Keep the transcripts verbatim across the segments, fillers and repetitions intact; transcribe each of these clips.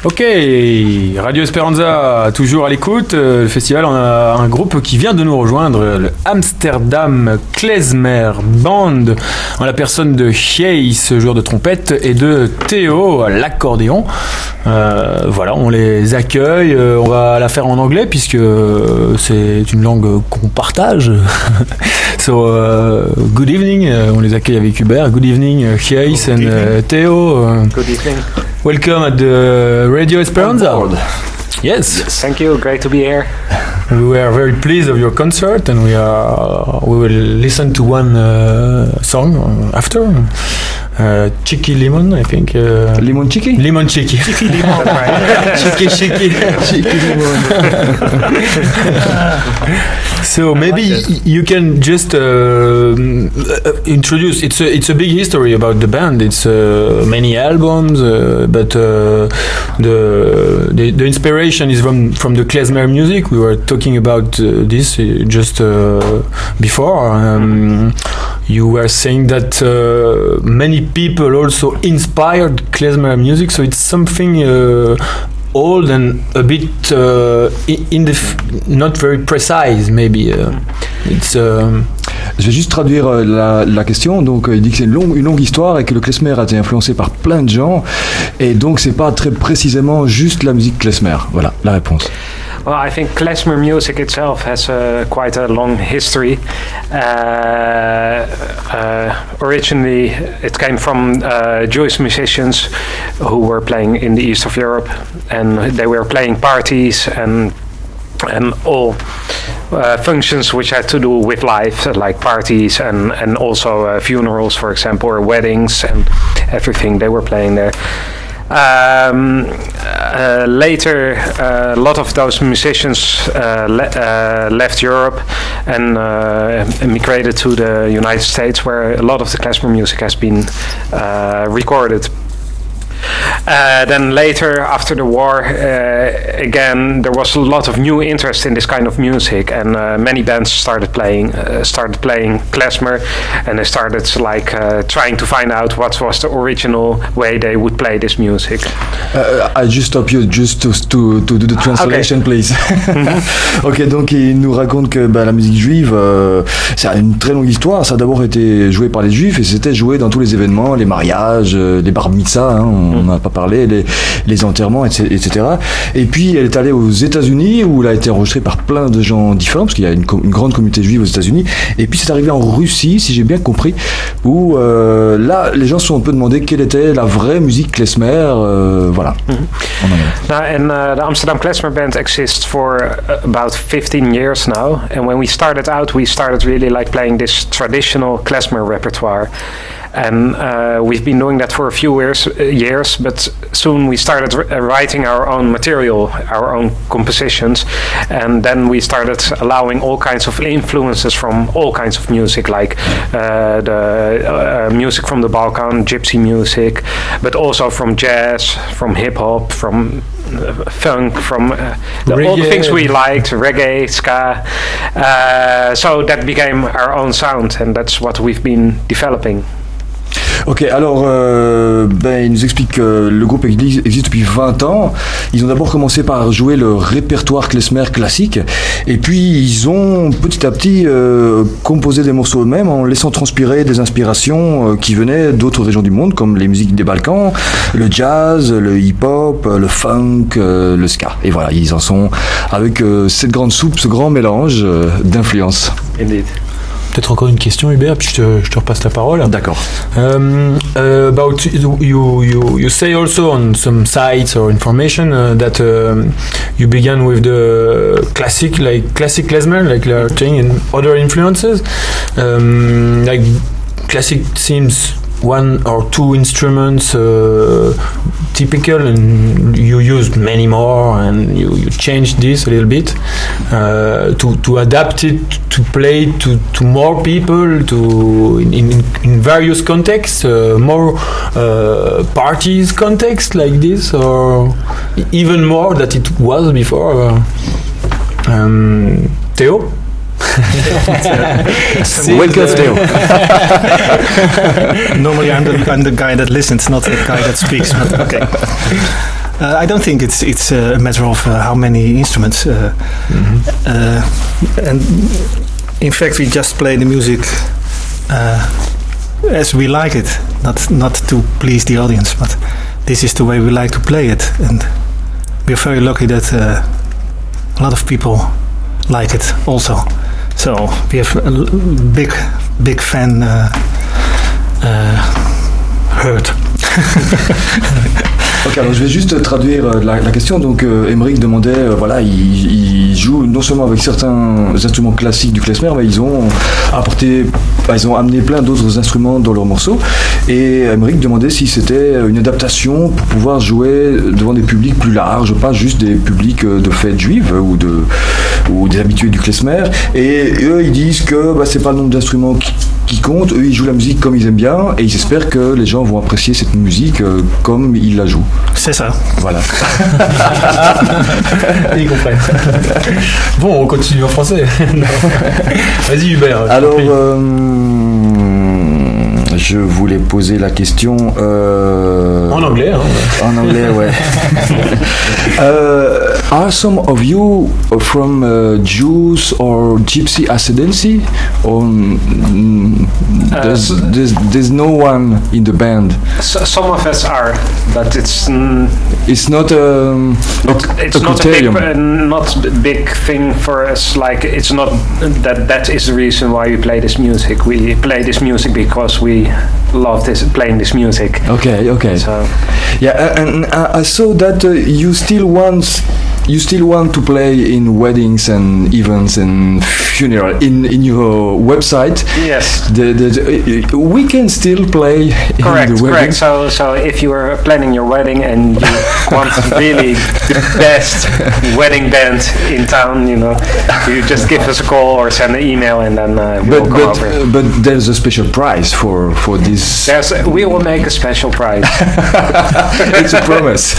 Ok, Radio Esperanza, toujours à l'écoute. Le festival, on a un groupe qui vient de nous rejoindre, le Amsterdam Klezmer Band, en la personne de Gijs, joueur de trompette, et de Théo, à l'accordéon. Euh, voilà, on les accueille. On va la faire en anglais puisque c'est une langue qu'on partage. So, uh, good evening. On les accueille avec Hubert. Good evening, Gijs and uh, Théo. Good evening. Welcome at the Radio Esperanza. Yes. Yes. Thank you. Great to be here. We are very pleased of your concert, and we are we will listen to one uh, song after. Uh, Chicky Lemon, I think. Uh, Lemon Chicky? Lemon Chicky. Chicky Lemon, right? Chicky Chicky. Chicky Lemon. So maybe like y- you can just uh, introduce. It's a it's a big history about the band. It's uh, many albums, uh, but uh, the, the the inspiration is from from the klezmer music. We were talking about uh, this uh, just uh, before. Um, you were saying that uh, many people also inspired klezmer music, so it's something uh, old and a bit uh, in the f- not very precise, maybe. Uh, it's. Um, Je vais juste traduire euh, la, la question. Donc, euh, il dit que c'est une longue, une longue histoire et que le klezmer a été influencé par plein de gens. Et donc, c'est pas très précisément juste la musique klezmer. Voilà la réponse. Well, I think klezmer music itself has uh, quite a long history. Uh, uh, originally, it came from uh, Jewish musicians who were playing in the east of Europe, and they were playing parties and and all uh, functions which had to do with life, like parties and and also uh, funerals, for example, or weddings and everything. They were playing there. Um, uh, later, uh, a lot of those musicians uh, le- uh, left Europe and uh, immigrated to the United States, where a lot of the klezmer music has been uh, recorded. Uh, then later, after the war, uh, again there was a lot of new interest in this kind of music, and uh, many bands started playing, uh, started playing klezmer, and they started like uh, trying to find out what was the original way they would play this music. Uh, I just stop you just to, to, to do the translation, okay. Please. Ok, donc il nous raconte que bah, la musique juive, euh, ça a une très longue histoire. Ça a d'abord été joué par les juifs et c'était joué dans tous les événements, les mariages, euh, les bar mitzvahs, hein, on n'a pas parlé, les, les enterrements, et cetera. Et puis elle est allée aux États-Unis où elle a été enregistrée par plein de gens différents parce qu'il y a une, une grande communauté juive aux États-Unis. Et puis c'est arrivé en Russie, si j'ai bien compris, où euh, là les gens se sont un peu demandé quelle était la vraie musique klezmer. Euh, voilà. Mm-hmm. Now, and uh, the Amsterdam Klezmer Band exists for uh, about fifteen years now. And when we started out, we started really like playing this traditional klezmer repertoire. And uh, we've been doing that for a few years, uh, years but soon we started r- writing our own material, our own compositions, and then we started allowing all kinds of influences from all kinds of music, like uh, the uh, music from the Balkan, gypsy music, but also from jazz, from hip-hop, from uh, funk, from uh, the, all the things we liked, reggae, ska. Uh, so that became our own sound, and that's what we've been developing. Ok, alors euh, ben, il nous explique que le groupe existe depuis vingt ans. Ils ont d'abord commencé par jouer le répertoire klezmer classique et puis ils ont petit à petit euh, composé des morceaux eux-mêmes en laissant transpirer des inspirations euh, qui venaient d'autres régions du monde comme les musiques des Balkans, le jazz, le hip-hop, le funk, euh, le ska. Et voilà, ils en sont avec euh, cette grande soupe, ce grand mélange euh, d'influences. Indeed. Peut-être encore une question, Hubert, puis je te, je te repasse la parole. D'accord. Um, uh, about you, you, you say also on some sites or information uh, that um, you began with the classic, like classic klezmer, like you're saying, and other influences. Um, like classic seems one or two instruments uh, typical, and you used many more, and you, you changed this a little bit uh, to to adapt it to play to, to more people, to in, in, in various contexts, uh, more uh, parties context like this, or even more than it was before. Uh, um, Theo? Welcome, Theo. Normally I'm the, I'm the guy that listens, not the guy that speaks, but okay. Uh, I don't think it's it's a matter of uh, how many instruments, uh, mm-hmm. uh, and in fact we just play the music uh, as we like it, not not to please the audience, but this is the way we like to play it, and we're very lucky that uh, a lot of people like it also. So we have a big big fan uh, uh, herd. Ok, alors je vais juste traduire la, la question. Donc, euh, Emeric demandait, euh, voilà, ils, ils jouent non seulement avec certains instruments classiques du klezmer, mais ils ont apporté, ils ont amené plein d'autres instruments dans leurs morceaux. Et Emeric demandait si c'était une adaptation pour pouvoir jouer devant des publics plus larges, pas juste des publics de fêtes juives ou de ou des habitués du klezmer. Et eux, ils disent que bah, c'est pas le nombre d'instruments qui, qui compte. Eux, ils jouent la musique comme ils aiment bien, et ils espèrent que les gens vont apprécier cette musique euh, comme ils la jouent. C'est ça. Voilà. Ils comprennent. Bon, on continue en français. Vas-y Hubert. Alors, euh, je voulais poser la question. Euh, en anglais, hein. En anglais, ouais. uh, are some of you from uh, Jews or Gypsy ascendancy, or mm, there's, uh, there's there's no one in the band? So, some of us are, but it's mm, it's not um, not, a, it's a not a big, criterium. uh, not a big thing for us. Like it's not that that is the reason why we play this music. We play this music because we love this playing this music. Okay, okay. So. Yeah, and I saw that uh, you still want you still want to play in weddings and events and funeral in in your website. Yes. The, the, the, we can still play correct, in the wedding. Correct. So so if you are planning your wedding and you want really the best wedding band in town, you know, you just give us a call or send an email, and then uh, we but, will come but, over. Uh, but there's a special prize for for this. There's a, we will make a special prize. It's a promise.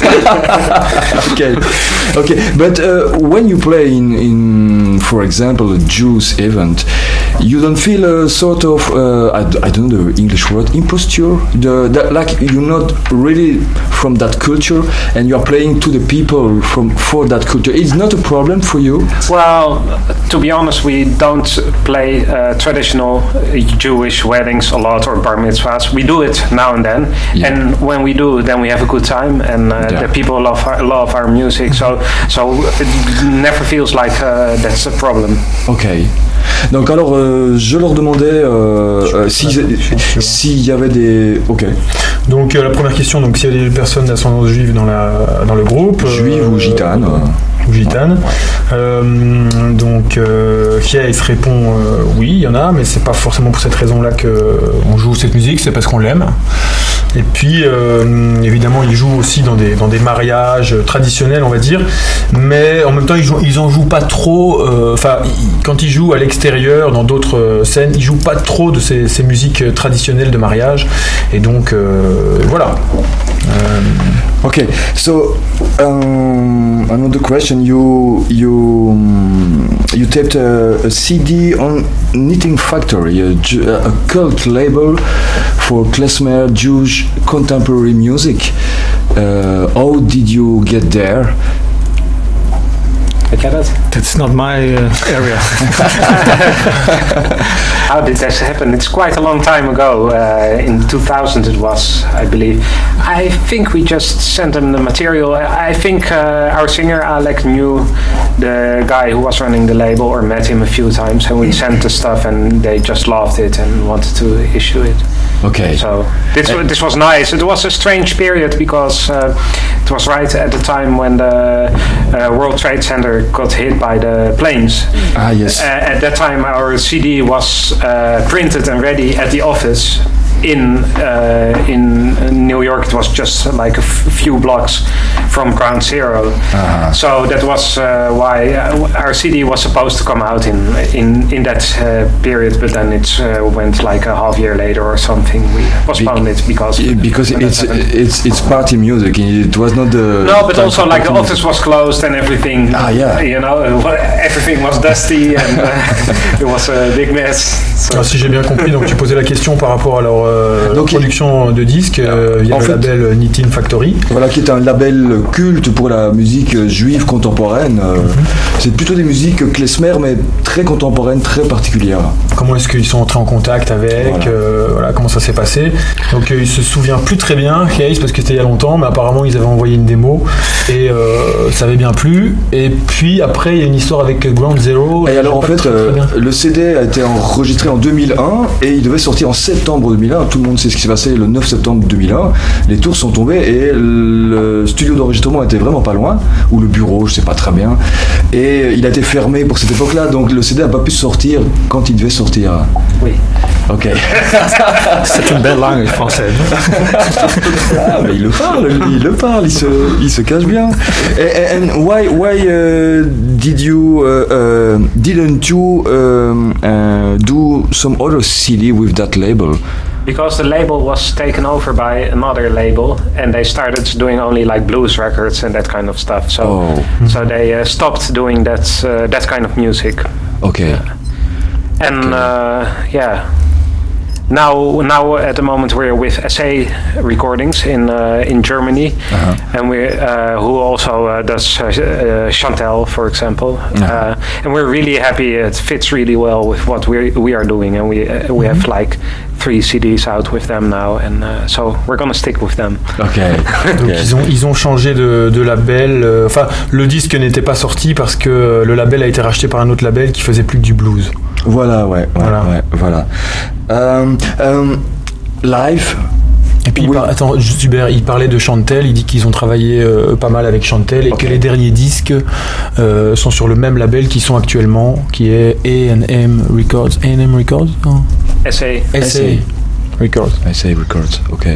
Okay, okay. But uh, when you play in, in, for example, a Jews event, you don't feel a sort of, uh, I, I don't know the English word, imposture? The, that, like you're not really from that culture and you're playing to the people from for that culture. It's not a problem for you? Well, to be honest, we don't play uh, traditional Jewish weddings a lot or bar mitzvahs. We do it now and then, yeah. And when we do, then we have a good time, and uh, yeah. the people love our, love our music. So, so it never feels like uh, that's a problem. Okay. Donc alors, euh, je leur demandais euh, s'il si y avait des... Ok. Donc euh, la première question, donc s'il y a des personnes d'ascendance juive dans, la, dans le groupe. Juive euh, ou gitane. Ou gitane. Ouais. Euh, donc euh, Fies répond euh, oui, il y en a, mais c'est pas forcément pour cette raison-là qu'on joue cette musique, c'est parce qu'on l'aime. Et puis, euh, évidemment, ils jouent aussi dans des, dans des mariages traditionnels, on va dire, mais en même temps, ils, jouent, ils en jouent pas trop. Enfin, euh, quand ils jouent à l'extérieur, dans d'autres scènes, ils jouent pas trop de ces, ces musiques traditionnelles de mariage. Et donc, euh, voilà. Euh, Okay, so um, another question. You you um, you taped a, a C D on Knitting Factory, a, a cult label for klezmer Jewish contemporary music. Uh, how did you get there? I get it. That's not my uh, area. How did that happen? It's quite a long time ago. Uh, in two thousand it was, I believe. I think we just sent them the material. I think uh, our singer Alec knew the guy who was running the label or met him a few times, and we sent the stuff and they just loved it and wanted to issue it. Okay. So this uh, this was nice. It was a strange period because uh, it was right at the time when the uh, World Trade Center got hit by the planes. Ah yes. Uh, at that time, our C D was uh, printed and ready at the office. In uh, in New York, it was just like a f- few blocks from Ground Zero. Uh-huh. So that was uh, why our C D was supposed to come out in in in that uh, period, but then it uh, went like a half year later or something. We postponed Be- it because because it's it's it's party music. It was not the no, but also like the music. Office was closed and everything. Ah yeah, you know, everything was dusty and uh, it was a big mess. So. Alors, si j'ai bien compris, donc tu posais la question par rapport à leur euh, donc, production de disques euh, via le fait, label Knitting Factory. Voilà, qui est un label culte pour la musique juive contemporaine. Euh, mm-hmm. C'est plutôt des musiques klezmer, mais très contemporaines, très particulières. Comment est-ce qu'ils sont entrés en contact avec voilà. Euh, voilà, comment ça s'est passé. Donc euh, il se souvient plus très bien, Case, parce que c'était il y a longtemps, mais apparemment ils avaient envoyé une démo et euh, ça avait bien plu. Et puis après il y a une histoire avec Ground Zero. Et, et alors en fait, très, très euh, le C D a été enregistré en deux mille un et il devait sortir en septembre deux mille un. Tout le monde sait ce qui s'est passé le neuf septembre deux mille un. Les tours sont tombées et le studio d'enregistrement était vraiment pas loin, ou le bureau, je sais pas très bien. Et il a été fermé pour cette époque-là, donc le C D n'a pas pu sortir quand il devait sortir. Oui. Ok. C'est une belle langue française. Ah, mais il le parle, il le parle, il se, il se cache bien. And, and why, why uh, did you, uh, uh, didn't you um, uh, do some other C D with that label? Because the label was taken over by another label, and they started doing only like blues records and that kind of stuff. So, oh. so they uh, stopped doing that uh, that kind of music. Okay. Uh, and okay. Uh, yeah. Now, now at the moment we're with S A Recordings in uh, in Germany, uh-huh. and we uh, who also uh, does uh, uh, Chantel, for example, uh-huh. uh, and we're really happy. It fits really well with what we we are doing, and we uh, we mm-hmm. have like three C Ds out with them now, and uh, so we're gonna stick with them. Okay. Donc okay. ils ont ils ont changé de, de label. Euh, enfin, le disque n'était pas sorti parce que le label a été racheté par un autre label qui faisait plus que du blues. Voilà, ouais, ouais, voilà. Ouais, voilà. Um, um, live. Et puis, oui. il par... attends, juste Hubert, il parlait de Chantel, il dit qu'ils ont travaillé euh, pas mal avec Chantel et okay. que les derniers disques euh, sont sur le même label qu'ils sont actuellement, qui est A and M Records. A and M Records oh. S A. S A Records. S A Records, ok.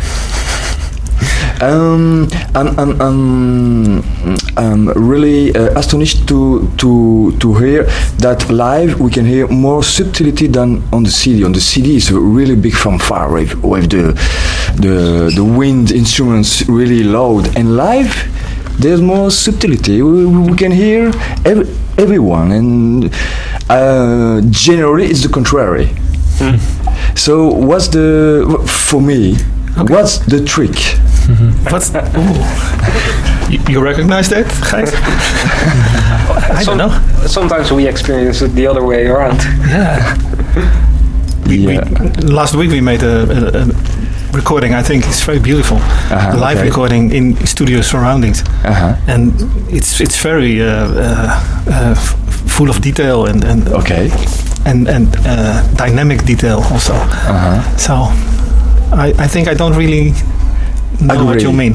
Um, I'm, I'm, I'm, I'm really uh, astonished to, to, to hear that live we can hear more subtlety than on the C D. On the C D is a really big fanfare with, with the, the, the wind instruments really loud, and live there's more subtlety. We, we can hear every, everyone, and uh, generally it's the contrary. Mm. So what's the, for me, okay. what's the trick? Mm-hmm. What's you, you recognize that, Gijs? I Some, don't know. Sometimes we experience it the other way around. Yeah. we, yeah. We, last week we made a, a, a recording. I think it's very beautiful. Uh-huh, a live okay. recording in studio surroundings, uh-huh. and it's it's very uh, uh, uh, full of detail and and okay. and and uh, dynamic detail also. Uh-huh. So I I think I don't really know Agree. what you mean.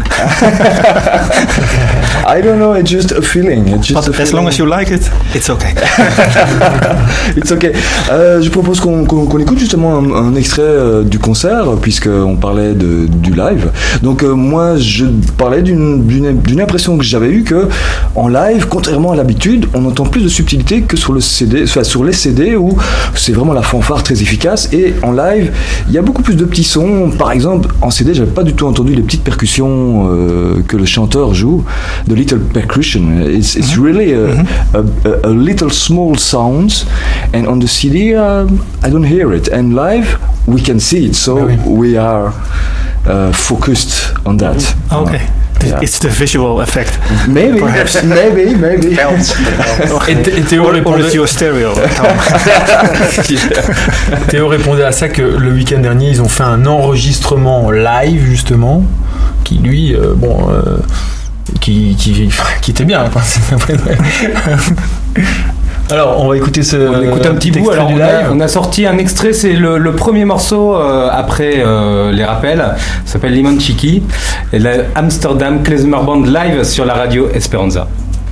I don't know, it's just a feeling. It's just But a as feeling. long as you like it, it's okay. It's okay. Euh, je propose qu'on, qu'on, qu'on écoute justement un, un extrait euh, du concert, puisqu'on parlait de, du live. Donc euh, moi, je parlais d'une, d'une, d'une impression que j'avais eue que en live, contrairement à l'habitude, on entend plus de subtilité que sur le C D, enfin, sur les C D où c'est vraiment la fanfare très efficace. Et en live, il y a beaucoup plus de petits sons. Par exemple, en C D, j'avais pas du tout entendu les petites percussions euh, que le chanteur joue, the little percussion. It's, it's really a, mm-hmm. a, a, a little small sounds, and on the C D um, I don't hear it, and live we can see it, so oui. we are uh, focused on that. Okay. Uh, yeah. It's the visual effect. Maybe, perhaps. maybe, maybe. Et, et Théo, répondait... your stereo. Théo répondait à ça que le week-end dernier, ils ont fait un enregistrement live, justement, qui lui, euh, bon, euh, qui, qui, qui était bien. Alors, on va écouter ce. On écoute un petit bout. Alors, du on, live. a, on a sorti un extrait, c'est le, le premier morceau euh, après euh, les rappels. Ça s'appelle Limon Chiqui. Et la Amsterdam Klezmer Band live sur la radio Esperanza.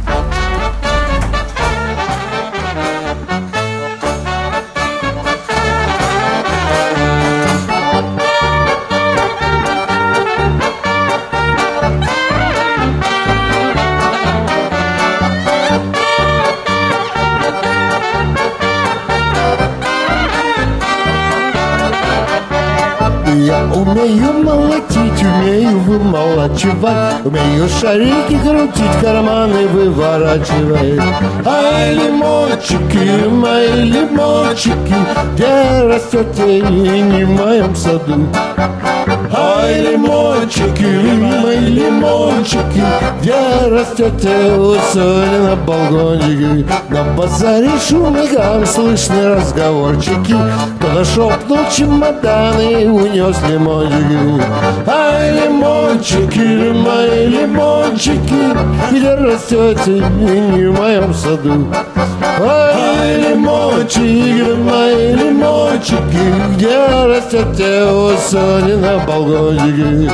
Умею молотить, умею вымолачивать, умею шарики крутить, карманы выворачивать. Ай, лимончики, мои лимончики, где растете не в моем саду. Ай, лимончики, мои лимончики, лимончики, где растете усоли на балкончике. На базаре шумный гам, слышны разговорчики. Кто-то шепнул чемоданы и унес лимончики. Ай, лимончики, мои лимончики, где растете не в моем саду. Ай, лимончики, мои лимончики, где растете усоли на балкончике.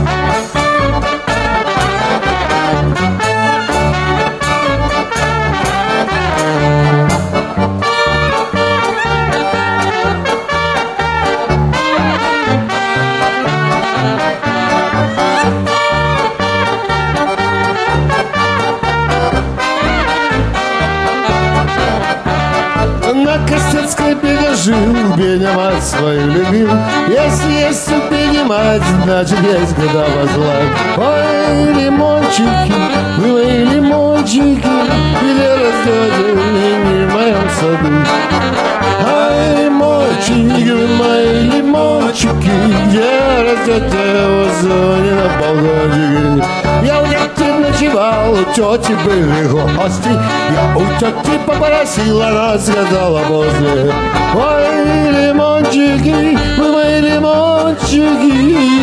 Жил, Беня мать свою любил. Если есть у Бени мать, значит есть куда возлать. Ой, лимончики, мои лимончики, где растете не в моем саду. Ай, лимончики, мои лимончики, где растете в зоне на балкончике. Я у тети ночевал, у тети были гости. Я у тети попросил, она сказала возле. Ой, лимончики, вы мои лимончики.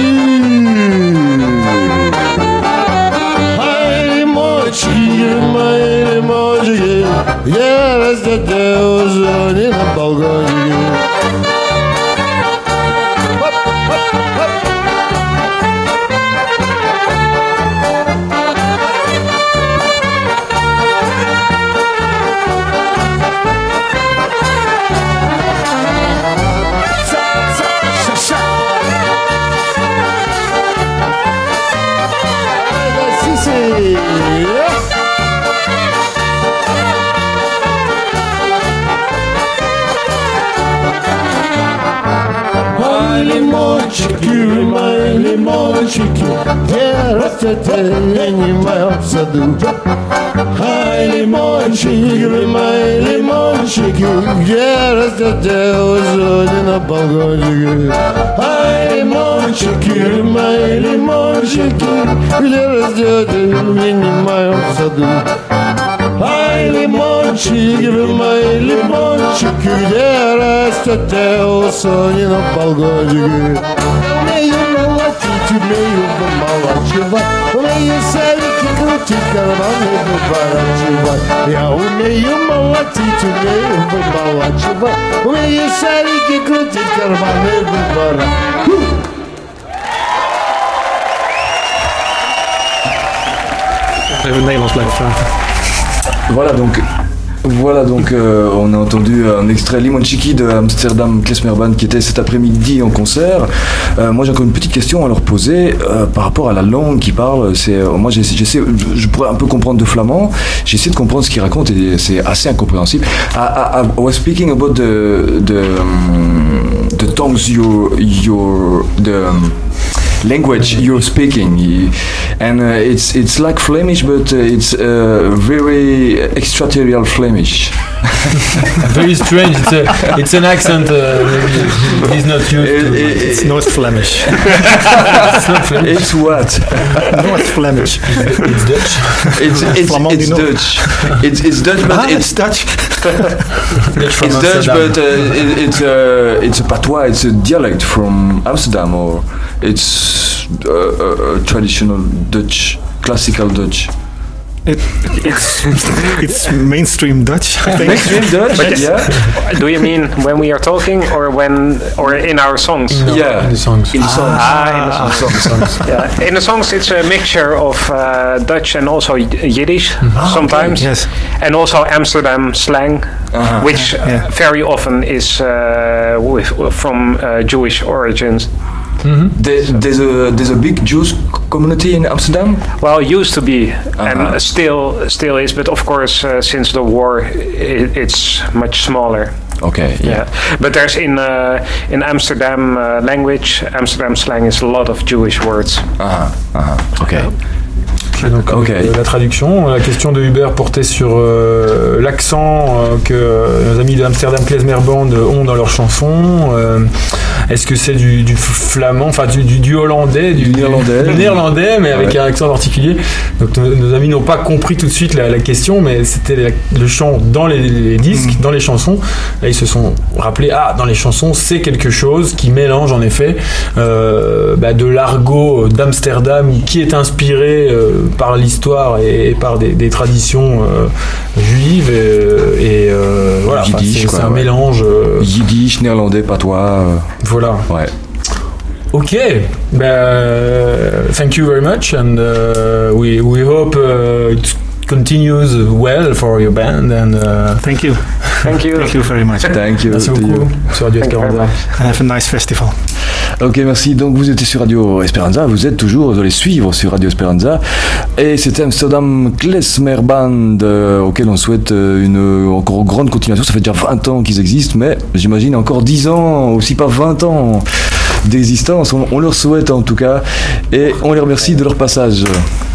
Ай, лимончики, мои лимончики, где растете в зоне на балкончике. Лимончики, мои лимончики, где растете не в моем саду. Ай, лимончики, мои лимончики, где растете в зоне на балкончике. Ай, лимончики, мои лимончики, где растете не в моем саду. Ай, лимончики, мои лимончики, где растете у Сони на балкончике. Умею молотить, умею вымолачивать, умею савики крутить, карманы выворачивать. Я умею молотить, умею вымолачивать, умею савики крутить, карманы выворачивать. Even Nederlands blijven praten. Voilà donc, voilà donc euh, on a entendu un extrait Limonchiki de Amsterdam Klezmer Band qui était cet après-midi en concert. Euh, moi j'ai encore une petite question à leur poser euh, par rapport à la langue qu'ils parlent. C'est, euh, moi j'essaie, j'essaie, je pourrais un peu comprendre de flamand. J'essaie de comprendre ce qu'ils racontent et c'est assez incompréhensible. I, I, I was speaking about the the, um, the tongues you your the um, language you're speaking, and uh, it's it's like Flemish, but uh, it's uh, very extraterritorial Flemish. Very strange. It's a, it's an accent. Uh, maybe he's not used It, to. it, It's North Flemish. It's not Flemish. it's what? North Flemish. It's Dutch. It's it's, Flamand it's du Nord. Dutch. It's it's Dutch, but Ah, it's it's Dutch. Dutch from it's Dutch, Amsterdam. but uh, it, it's a it's a patois. It's a dialect from Amsterdam, or it's uh, a, a traditional Dutch, classical Dutch. It, it's it's mainstream Dutch, I think. Mainstream Dutch, But yes. yeah, Do you mean when we are talking or when or in our songs? No, yeah. the songs. in the songs. Ah, in the songs. songs. Yeah, in the songs it's a mixture of uh, Dutch and also Y- Yiddish Ah, sometimes, Yes. and also Amsterdam slang, Uh-huh. which uh, Yeah. very often is uh, with, from uh, Jewish origins. There, there's a there's a big Jewish community in Amsterdam. Well, used to be, Uh-huh. and still still is, but of course uh, since the war I it's much smaller. Okay, yeah. Yeah, but there's in uh, in Amsterdam uh, language, Amsterdam slang is a lot of Jewish words. Uh-huh, uh-huh. Okay. Donc, Ok. euh, la traduction, la question de Hubert portait sur euh, l'accent euh, que nos amis de Amsterdam Klezmer Band ont dans leurs chansons. Euh, Est-ce que c'est du, du flamand, enfin du, du, du hollandais, du, Du néerlandais. du néerlandais, mais avec Ouais. un accent particulier. Donc nos, nos amis n'ont pas compris tout de suite la, la question, mais c'était la- le chant dans les, les disques, Mm. dans les chansons. Là, ils se sont rappelés, ah, dans les chansons, c'est quelque chose qui mélange en effet euh, bah, de l'argot d'Amsterdam qui est inspiré euh, par l'histoire et, et par des, des traditions euh, juives et, et, euh, voilà, enfin, Yiddish, c'est, quoi, c'est un ouais. mélange. euh, Yiddish, néerlandais, patois. euh, voilà. ouais. Ok, bah, thank you very much, and uh, we we hope uh, it continues well for your band, and uh, Thank you. Thank you. Thank you very much. Thank you. merci to beaucoup you. sur Radio Thank you very Esperanza. much. And have a nice festival. Ok, merci. Donc vous étiez sur Radio Esperanza, vous êtes toujours de les suivre sur Radio Esperanza. Et c'était Amsterdam Klezmer Band, euh, auquel on souhaite euh, une encore grande continuation. Ça fait déjà vingt ans qu'ils existent, mais j'imagine encore dix ans, aussi pas vingt ans d'existence. On, on leur souhaite en tout cas, et on les remercie de leur passage.